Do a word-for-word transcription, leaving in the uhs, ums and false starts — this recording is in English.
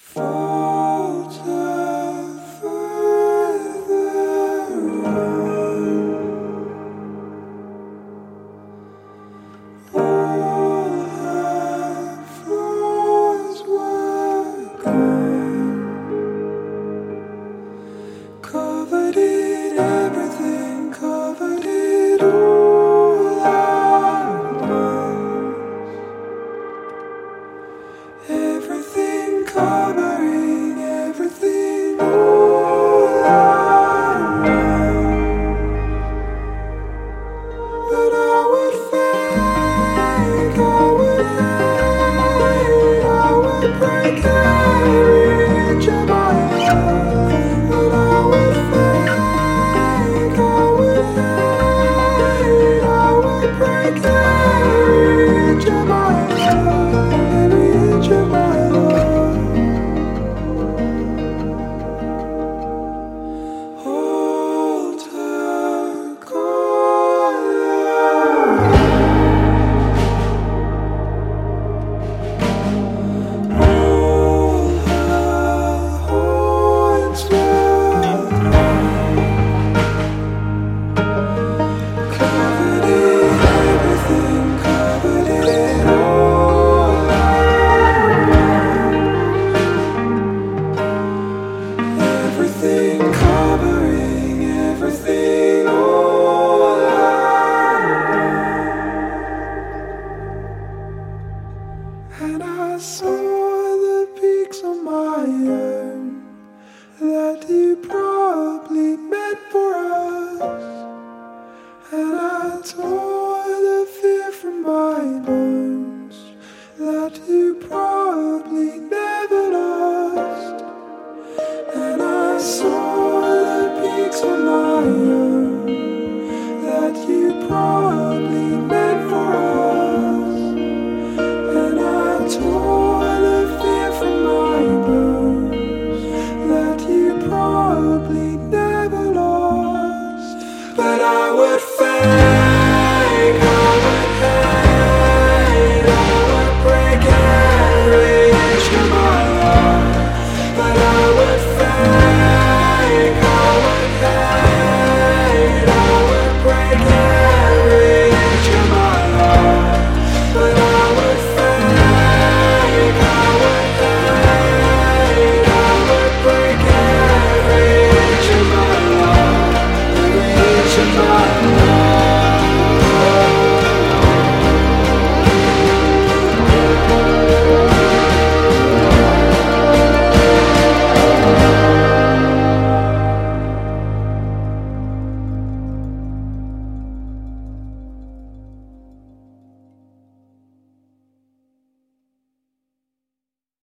falter further on. All her flaws were gone, covered in everything, covered it all at once. Everything covering everything all at once. But I would fake, I would hate, I would break every inch of my